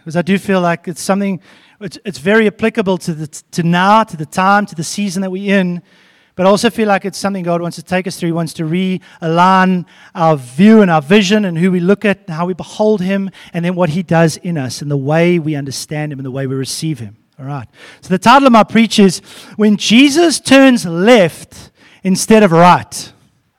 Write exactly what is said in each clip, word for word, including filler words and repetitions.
because I do feel like it's something, it's, it's very applicable to the to now, to the time, to the season that we're in. But I also feel like it's something God wants to take us through. He wants to realign our view and our vision and who we look at, and how we behold Him, and then what He does in us, and the way we understand Him and the way we receive Him. All right. So the title of my preach is, When Jesus Turns Left Instead of Right.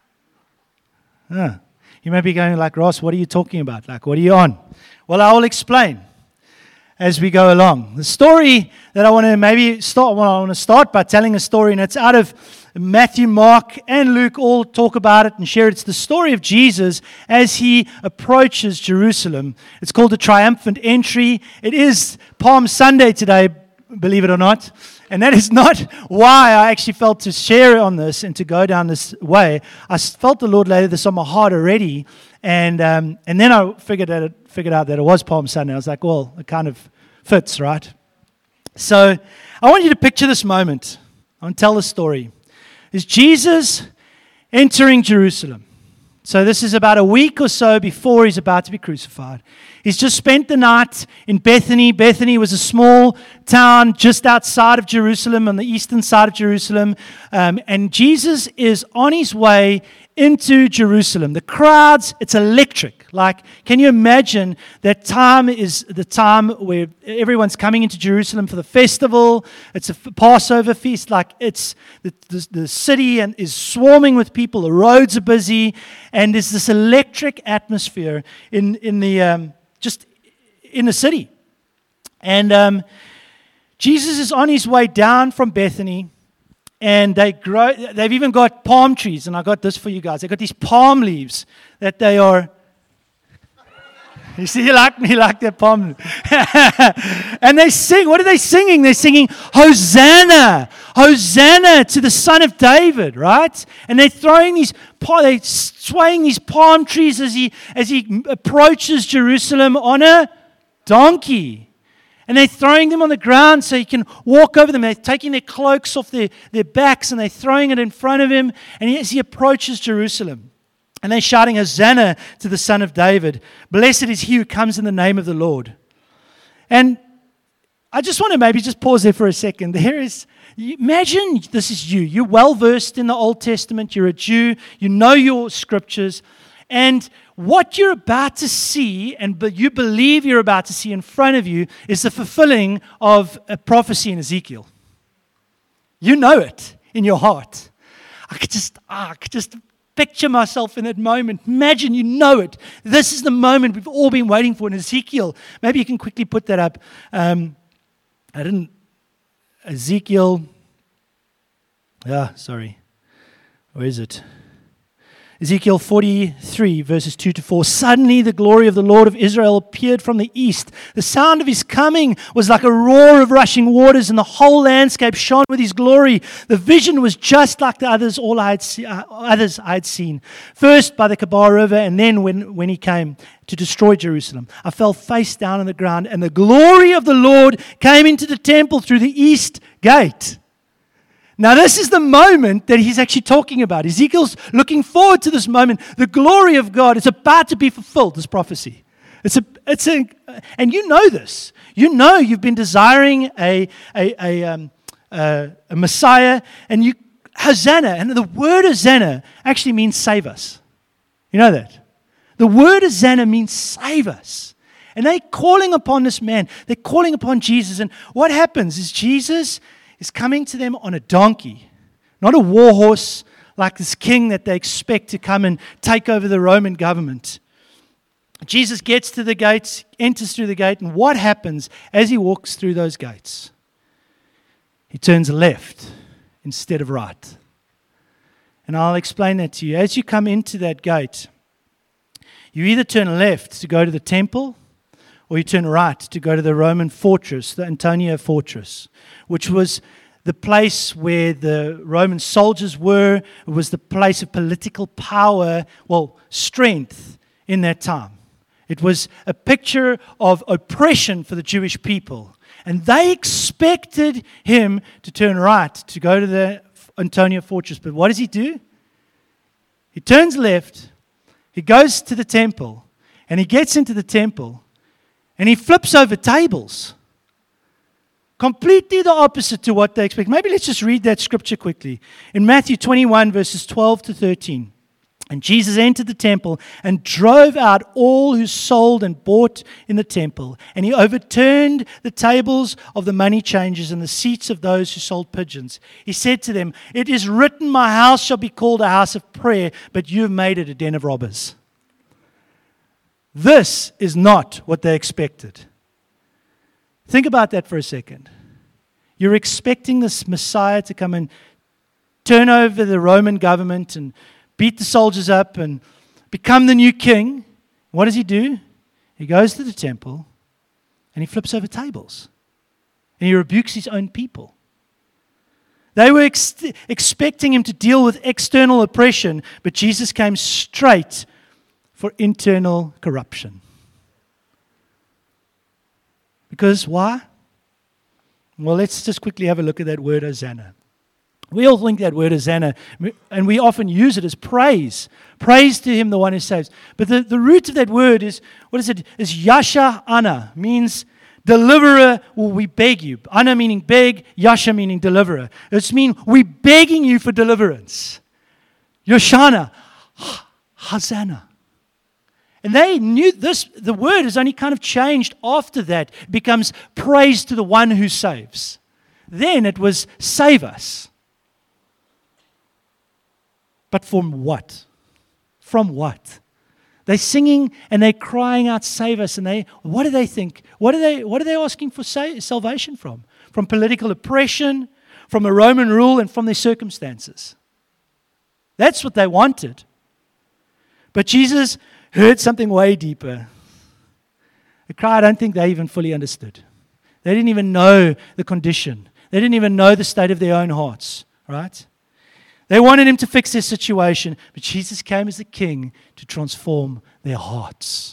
Huh. You may be going like, Ross, what are you talking about? Like, what are you on? Well, I will explain as we go along. The story that I want to maybe start, well, I want to start by telling a story, and it's out of Matthew, Mark, and Luke all talk about it and share it. It's the story of Jesus as He approaches Jerusalem. It's called the Triumphant Entry. It is Palm Sunday today, believe it or not. And that is not why I actually felt to share on this and to go down this way. I felt the Lord lay this on my heart already. And um, and then I figured out, figured out that it was Palm Sunday. I was like, well, it kind of fits, right? So I want you to picture this moment. I want to tell the story. Is Jesus entering Jerusalem. So this is about a week or so before He's about to be crucified. He's just spent the night in Bethany. Bethany was a small town just outside of Jerusalem, on the eastern side of Jerusalem. Um, and Jesus is on His way into Jerusalem. The crowds, it's electric. Like, can you imagine that time is the time where everyone's coming into Jerusalem for the festival? It's a Passover feast. Like, it's the, the, the city and is swarming with people. The roads are busy, and there's this electric atmosphere in in the um, just in the city. And um, Jesus is on His way down from Bethany. And they grow, they've even got palm trees, and I got this for you guys. They've got these palm leaves that they are, you see, you like me, like their palm. And they sing, what are they singing? They're singing, Hosanna, Hosanna to the Son of David, right? And they're throwing these, they're swaying these palm trees as he, as he approaches Jerusalem on a donkey. And they're throwing them on the ground so He can walk over them. They're taking their cloaks off their, their backs and they're throwing it in front of Him. And as He approaches Jerusalem, and they're shouting, Hosanna to the Son of David. Blessed is He who comes in the name of the Lord. And I just want to maybe just pause there for a second. There is, imagine this is you. You're well versed in the Old Testament. You're a Jew. You know your scriptures. And what you're about to see, and you believe you're about to see in front of you, is the fulfilling of a prophecy in Ezekiel. You know it in your heart. I could just, I could just picture myself in that moment. Imagine you know it. This is the moment we've all been waiting for in Ezekiel. Maybe you can quickly put that up. Um, I didn't. Ezekiel. Ah, sorry. Where is it? Ezekiel forty-three, verses two to four. Suddenly the glory of the Lord of Israel appeared from the east. The sound of His coming was like a roar of rushing waters, and the whole landscape shone with His glory. The vision was just like the others all I had se- uh, others I had seen. First by the Kebar River, and then when, when He came to destroy Jerusalem. I fell face down on the ground, and the glory of the Lord came into the temple through the east gate. Now, this is the moment that he's actually talking about. Ezekiel's looking forward to this moment. The glory of God is about to be fulfilled, this prophecy. It's a, it's a, and you know this. You know you've been desiring a, a, a, um, a, a Messiah, and you, Hosanna, and the word Hosanna actually means save us. You know that? The word Hosanna means save us. And they're calling upon this man. They're calling upon Jesus. And what happens is Jesus is coming to them on a donkey, not a war horse like this king that they expect to come and take over the Roman government. Jesus gets to the gates, enters through the gate, and what happens as He walks through those gates? He turns left instead of right. And I'll explain that to you. As you come into that gate, you either turn left to go to the temple, or you turn right to go to the Roman fortress, the Antonia fortress, which was the place where the Roman soldiers were. It was the place of political power, well, strength in that time. It was a picture of oppression for the Jewish people. And they expected Him to turn right, to go to the Antonia fortress. But what does He do? He turns left, He goes to the temple, and He gets into the temple, And he flips over tables. Completely the opposite to what they expect. Maybe let's just read that scripture quickly. In Matthew twenty-one, verses twelve to thirteen. And Jesus entered the temple and drove out all who sold and bought in the temple. And he overturned the tables of the money changers and the seats of those who sold pigeons. He said to them, "It is written, my house shall be called a house of prayer, but you have made it a den of robbers." This is not what they expected. Think about that for a second. You're expecting this Messiah to come and turn over the Roman government and beat the soldiers up and become the new king. What does he do? He goes to the temple and he flips over tables. And he rebukes his own people. They were ex- expecting him to deal with external oppression, but Jesus came straight for internal corruption. Because why? Well, let's just quickly have a look at that word Hosanna. We all think that word Hosanna, and we often use it as praise. Praise to him, the one who saves. But the, the root of that word is, what is it? Is Yasha Ana, means deliverer, or we beg you. Ana meaning beg, Yasha meaning deliverer. It's mean we begging you for deliverance. Yoshana, Hosanna. And they knew this, the word has only kind of changed after that. It becomes praise to the one who saves. Then it was save us. But from what? From what? They're singing and they're crying out, save us. And they, what do they think? What are they, what are they asking for sa- salvation from? From political oppression, from a Roman rule, and from their circumstances. That's what they wanted. But Jesus heard something way deeper. A cry I don't think they even fully understood. They didn't even know the condition. They didn't even know the state of their own hearts, right? They wanted him to fix their situation, but Jesus came as the king to transform their hearts.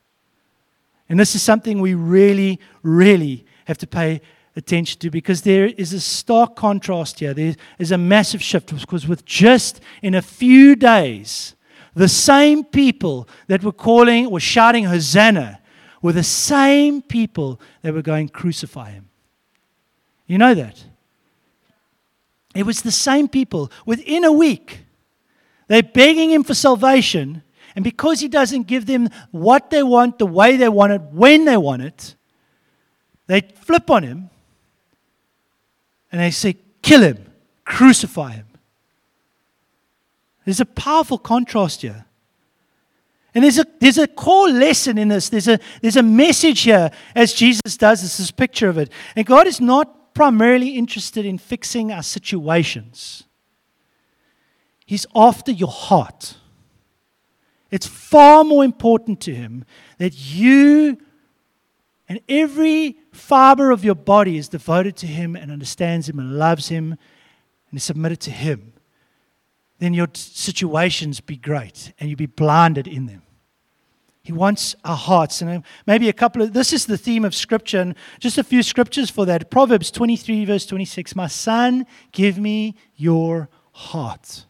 And this is something we really, really have to pay attention to, because there is a stark contrast here. There is a massive shift, because with just in a few days, the same people that were calling or shouting Hosanna were the same people that were going, crucify him. You know that? It was the same people. Within a week, they're begging him for salvation, and because he doesn't give them what they want, the way they want it, when they want it, they flip on him, and they say, kill him, crucify him. There's a powerful contrast here. And there's a, there's a core lesson in this. There's a, there's a message here, as Jesus does. This is a picture of it. And God is not primarily interested in fixing our situations. He's after your heart. It's far more important to him that you and every fiber of your body is devoted to him and understands him and loves him and is submitted to him. Then your situations be great and you be blinded in them. He wants our hearts. And maybe a couple of, this is the theme of Scripture, and just a few scriptures for that. Proverbs twenty-three, verse twenty-six. My son, give me your heart.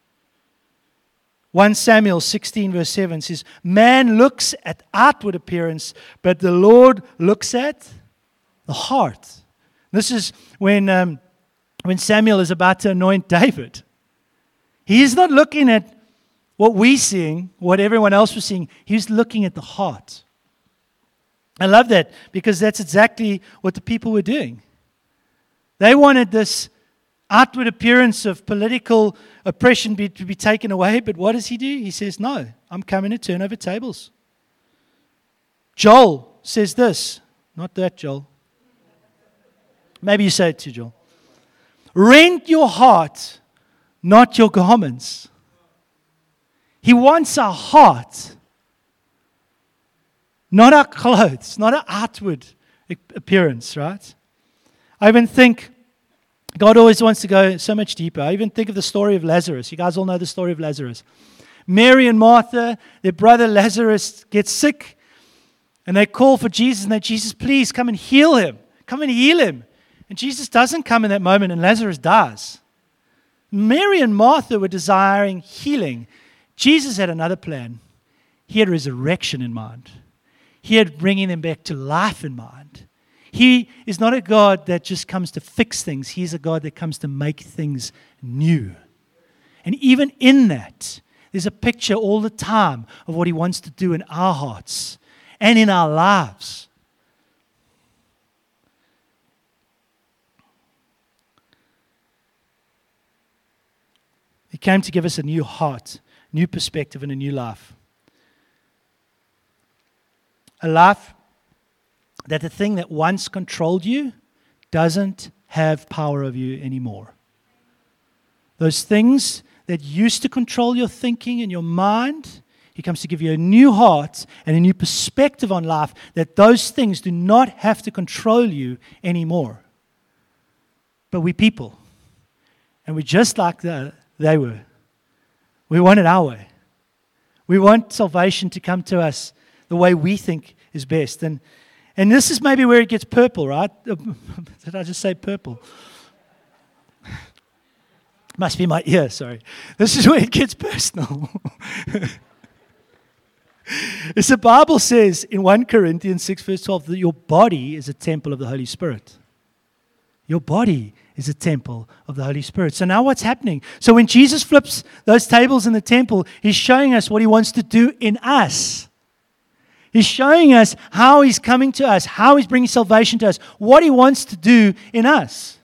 First Samuel sixteen, verse seven says, man looks at outward appearance, but the Lord looks at the heart. This is when, um, when Samuel is about to anoint David. He is not looking at what we're seeing, what everyone else was seeing. He's looking at the heart. I love that, because that's exactly what the people were doing. They wanted this outward appearance of political oppression be, to be taken away, but what does he do? He says, no, I'm coming to turn over tables. Joel says this, not that Joel. Maybe you say it to Joel. Rent your heart, not your garments. He wants our heart, not our clothes, not our outward appearance, right? I even think God always wants to go so much deeper. I even think of the story of Lazarus. You guys all know the story of Lazarus. Mary and Martha, their brother Lazarus gets sick, and they call for Jesus, and they, Jesus, please come and heal him. Come and heal him. And Jesus doesn't come in that moment, and Lazarus dies. Mary and Martha were desiring healing. Jesus had another plan. He had resurrection in mind. He had bringing them back to life in mind. He is not a God that just comes to fix things. He's a God that comes to make things new. And even in that, there's a picture all the time of what He wants to do in our hearts and in our lives. He came to give us a new heart, new perspective, and a new life. A life that the thing that once controlled you doesn't have power over you anymore. Those things that used to control your thinking and your mind, He comes to give you a new heart and a new perspective on life, that those things do not have to control you anymore. But we people, and we're just like the, they were. We want it our way. We want salvation to come to us the way we think is best. And and this is maybe where it gets purple, right? Did I just say purple? Must be my ear, sorry. This is where it gets personal. As the Bible says in First Corinthians six, verse twelve, that your body is a temple of the Holy Spirit. Your body is a temple of the Holy Spirit. So now what's happening? So when Jesus flips those tables in the temple, He's showing us what He wants to do in us. He's showing us how He's coming to us, how He's bringing salvation to us, what He wants to do in us.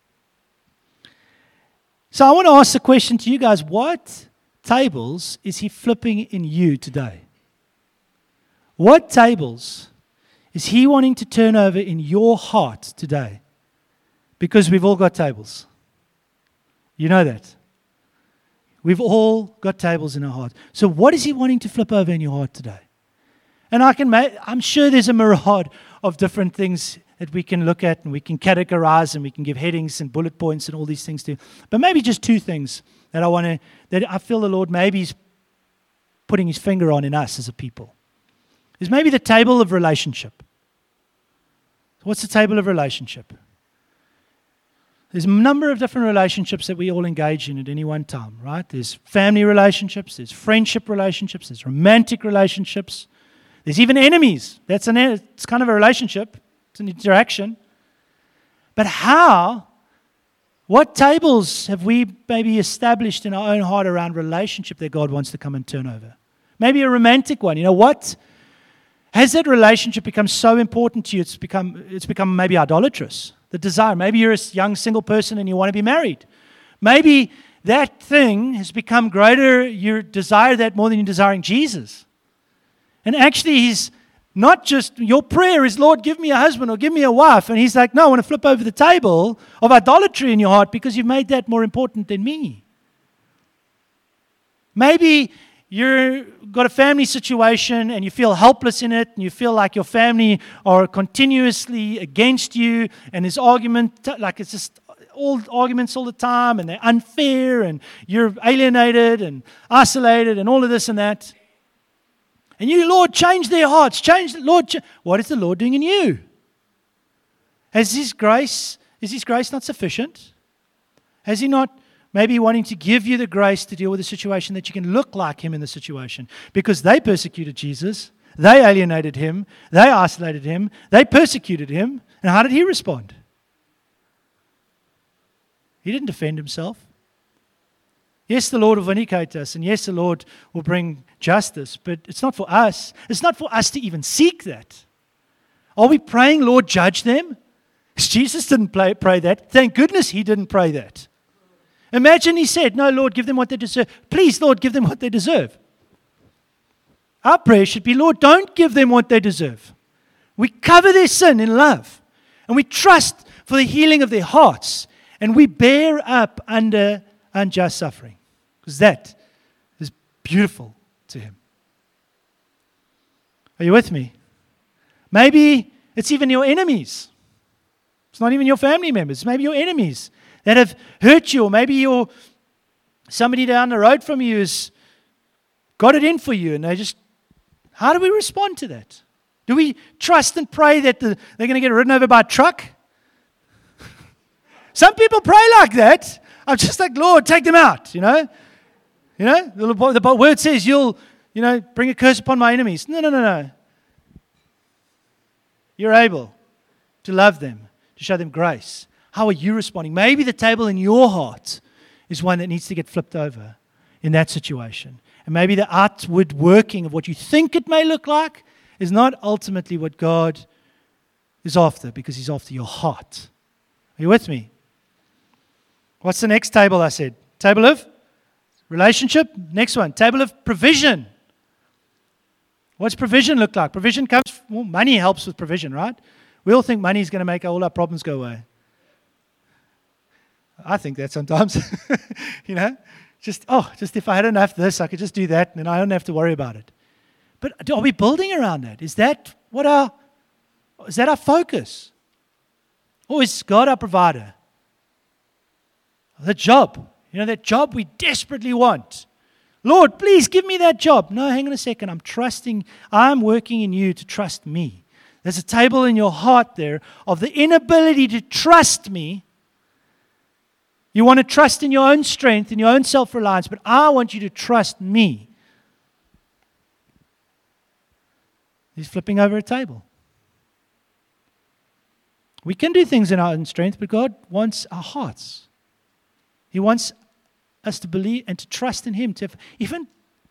So I want to ask the question to you guys, what tables is He flipping in you today? What tables is He wanting to turn over in your heart today? Because we've all got tables. You know that. We've all got tables in our heart. So what is He wanting to flip over in your heart today? And I can make, I'm sure there's a myriad of different things that we can look at and we can categorize and we can give headings and bullet points and all these things to. But maybe just two things that I want to, that I feel the Lord maybe is putting His finger on in us as a people. Is maybe the table of relationship. What's the table of relationship? There's a number of different relationships that we all engage in at any one time, right? There's family relationships, there's friendship relationships, there's romantic relationships, there's even enemies. That's an, it's kind of a relationship, it's an interaction. But how, what tables have we maybe established in our own heart around relationship that God wants to come and turn over? Maybe a romantic one. You know what? Has that relationship become so important to you, it's become it's become maybe idolatrous? The desire. Maybe you're a young single person and you want to be married. Maybe that thing has become greater, you desire that more than you're desiring Jesus. And actually He's not just, your prayer is, Lord, give me a husband or give me a wife. And He's like, no, I want to flip over the table of idolatry in your heart because you've made that more important than me. Maybe you've got a family situation and you feel helpless in it and you feel like your family are continuously against you and there's argument, like it's just all arguments all the time and they're unfair and you're alienated and isolated and all of this and that. And you, Lord, change their hearts, change, Lord, ch- what is the Lord doing in you? Has His grace, is His grace not sufficient? Has He not maybe wanting to give you the grace to deal with the situation that you can look like Him in the situation? Because they persecuted Jesus, they alienated Him, they isolated Him, they persecuted Him. And how did He respond? He didn't defend Himself. Yes, the Lord will vindicate us, and yes, the Lord will bring justice, but it's not for us. It's not for us to even seek that. Are we praying, Lord, judge them? Jesus didn't pray, pray that. Thank goodness He didn't pray that. Imagine He said, no, Lord, give them what they deserve. Please, Lord, give them what they deserve. Our prayer should be, Lord, don't give them what they deserve. We cover their sin in love, and we trust for the healing of their hearts, and we bear up under unjust suffering, because that is beautiful to Him. Are you with me? Maybe it's even your enemies. It's not even your family members. Maybe your enemies that have hurt you, or maybe you're somebody down the road from you has got it in for you, and they just, how do we respond to that? Do we trust and pray that the, they're going to get ridden over by a truck? Some people pray like that. I'm just like, Lord, take them out, you know? You know, the, the word says you'll, you know, bring a curse upon my enemies. No, no, no, no. You're able to love them, to show them grace. How are you responding? Maybe the table in your heart is one that needs to get flipped over in that situation. And maybe the outward working of what you think it may look like is not ultimately what God is after, because He's after your heart. Are you with me? What's the next table I said? Table of relationship. Next one, table of provision. What's provision look like? Provision comes, well, money helps with provision, right? We all think money is going to make all our problems go away. I think that sometimes, you know, just, oh, just if I had enough of this, I could just do that, and then I don't have to worry about it. But are we building around that? Is that what our, is that our focus? Or is God our provider? The job, you know, that job we desperately want. Lord, please give me that job. No, hang on a second. I'm trusting, I'm working in you to trust me. There's a table in your heart there of the inability to trust me. You want to trust in your own strength, in your own self-reliance, but I want you to trust me. He's flipping over a table. We can do things in our own strength, but God wants our hearts. He wants us to believe and to trust in Him. To have, even,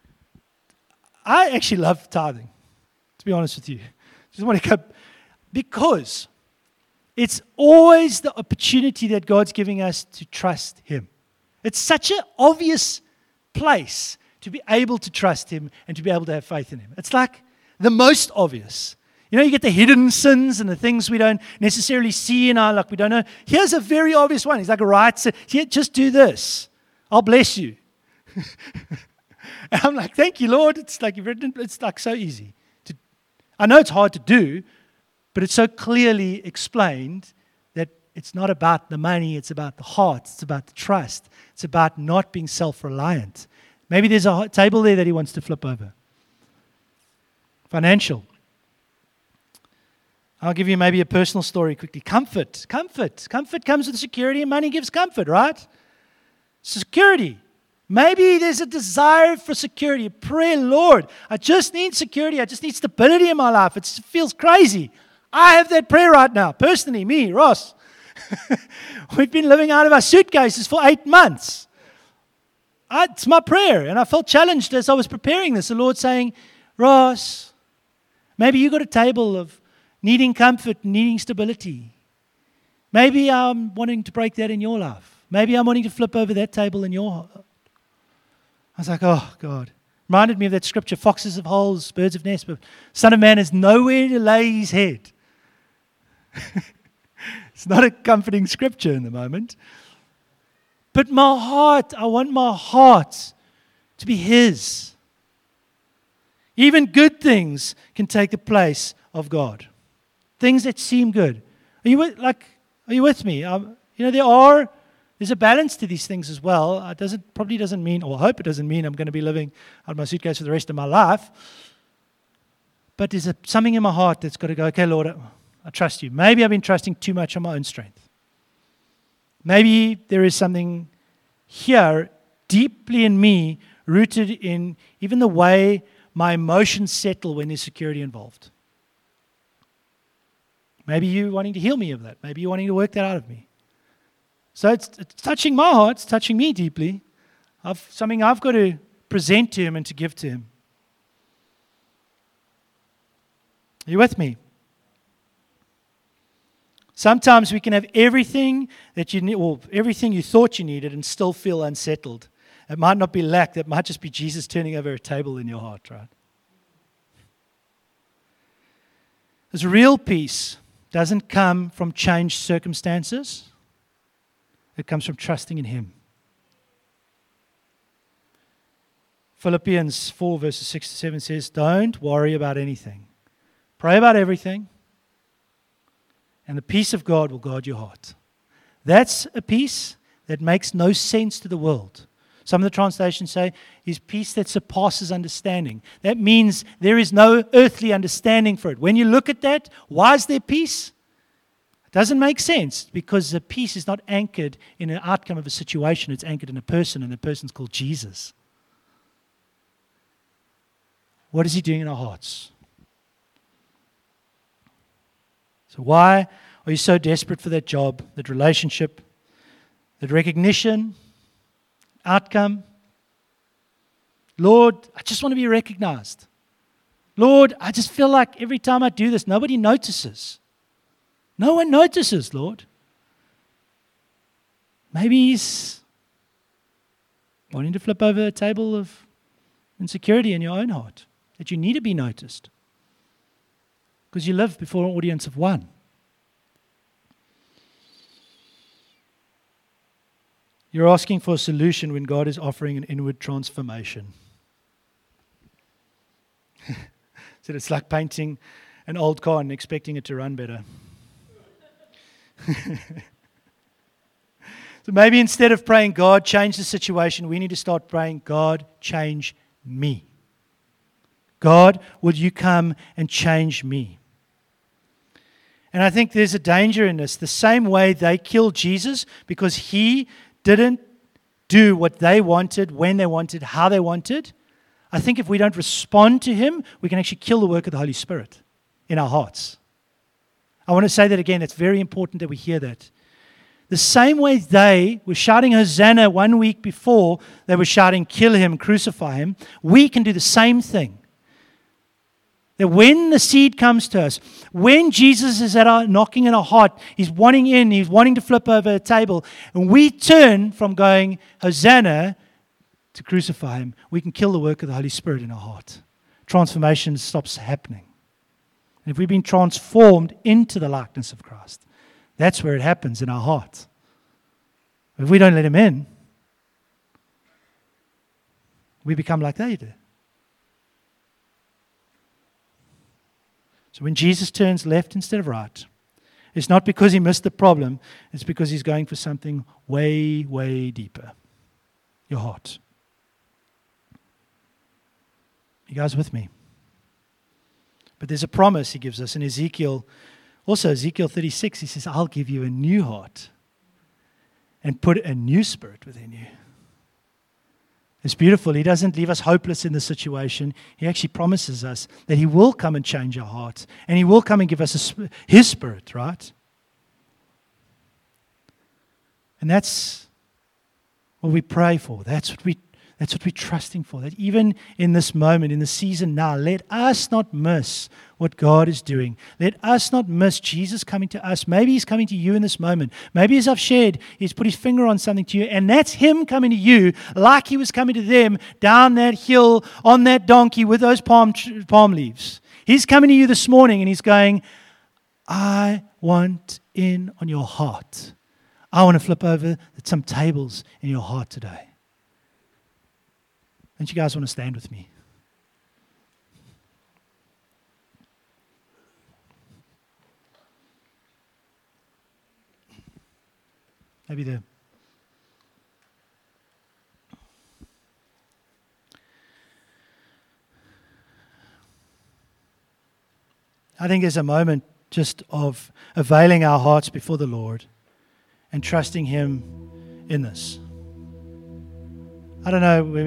I actually love tithing, to be honest with you. Just want to come, because it's always the opportunity that God's giving us to trust Him. It's such an obvious place to be able to trust Him and to be able to have faith in Him. It's like the most obvious. You know, you get the hidden sins and the things we don't necessarily see in our life. We don't know. Here's a very obvious one. He's like a right sin. Here, just do this. I'll bless you. And I'm like, thank you, Lord. It's like you've written. It's like so easy. To, I know it's hard to do, but it's so clearly explained that it's not about the money. It's about the heart. It's about the trust. It's about not being self-reliant. Maybe there's a table there that He wants to flip over. Financial. I'll give you maybe a personal story quickly. Comfort. Comfort. Comfort comes with security, and money gives comfort, right? Security. Maybe there's a desire for security. Pray, Lord, I just need security. I just need stability in my life. It feels crazy. I have that prayer right now. Personally, me, Ross. We've been living out of our suitcases for eight months. I, it's my prayer. And I felt challenged as I was preparing this. The Lord saying, Ross, maybe you got a table of needing comfort, needing stability. Maybe I'm wanting to break that in your life. Maybe I'm wanting to flip over that table in your heart. I was like, oh, God. Reminded me of that scripture, foxes have holes, birds of nests, but Son of Man has nowhere to lay his head. It's not a comforting scripture in the moment. But my heart, I want my heart to be His. Even good things can take the place of God. Things that seem good. Are you with, like? Are you with me? Um, you know, there are. There's a balance to these things as well. It doesn't probably doesn't mean, or I hope it doesn't mean, I'm going to be living out of my suitcase for the rest of my life. But there's a, something in my heart that's got to go. Okay, Lord, I, I trust you. Maybe I've been trusting too much on my own strength. Maybe there is something here deeply in me, rooted in even the way my emotions settle when there's security involved. Maybe you wanting to heal me of that. Maybe you wanting to work that out of me. So it's, it's touching my heart. It's touching me deeply. I've, something I've got to present to Him and to give to Him. Are you with me? Sometimes we can have everything that you need, or everything you thought you needed, and still feel unsettled. It might not be lack. That might just be Jesus turning over a table in your heart, right? This real peace doesn't come from changed circumstances. It comes from trusting in Him. Philippians four verses six to seven says, don't worry about anything. Pray about everything, and the peace of God will guard your heart. That's a peace that makes no sense to the world. Some of the translations say, is peace that surpasses understanding. That means there is no earthly understanding for it. When you look at that, why is there peace? It doesn't make sense, because the peace is not anchored in an outcome of a situation. It's anchored in a person, and the person's called Jesus. What is He doing in our hearts? So why are you so desperate for that job, that relationship, that recognition, outcome? Lord, I just want to be recognized. Lord, I just feel like every time I do this, nobody notices. No one notices, Lord. Maybe He's wanting to flip over a table of insecurity in your own heart, that you need to be noticed because you live before an audience of one. You're asking for a solution when God is offering an inward transformation. So it's like painting an old car and expecting it to run better. So maybe instead of praying, God, change the situation, we need to start praying, God, change me. God, would you come and change me? And I think there's a danger in this. The same way they killed Jesus because He didn't do what they wanted, when they wanted, how they wanted. I think if we don't respond to Him, we can actually kill the work of the Holy Spirit in our hearts. I want to say that again. It's very important that we hear that. The same way they were shouting Hosanna one week before, they were shouting, kill Him, crucify Him, we can do the same thing. That when the seed comes to us, when Jesus is at our, knocking in our heart, He's wanting in, He's wanting to flip over a table, and we turn from going Hosanna to crucify Him, we can kill the work of the Holy Spirit in our heart. Transformation stops happening. And if we've been transformed into the likeness of Christ, that's where it happens in our heart. If we don't let Him in, we become like they do. So when Jesus turns left instead of right, it's not because He missed the problem, it's because He's going for something way, way deeper. Your heart. You guys with me? But there's a promise He gives us in Ezekiel. Also, Ezekiel thirty-six, He says, I'll give you a new heart and put a new spirit within you. It's beautiful. He doesn't leave us hopeless in the situation. He actually promises us that He will come and change our hearts. And He will come and give us a, His Spirit, right? And that's what we pray for. That's what we That's what we're trusting for. That even in this moment, in the season now, let us not miss what God is doing. Let us not miss Jesus coming to us. Maybe He's coming to you in this moment. Maybe as I've shared, He's put His finger on something to you, and that's Him coming to you like He was coming to them down that hill on that donkey with those palm, palm leaves. He's coming to you this morning and He's going, I want in on your heart. I want to flip over some tables in your heart today. Don't you guys want to stand with me? Maybe the I think there's a moment just of availing our hearts before the Lord and trusting Him in this. I don't know.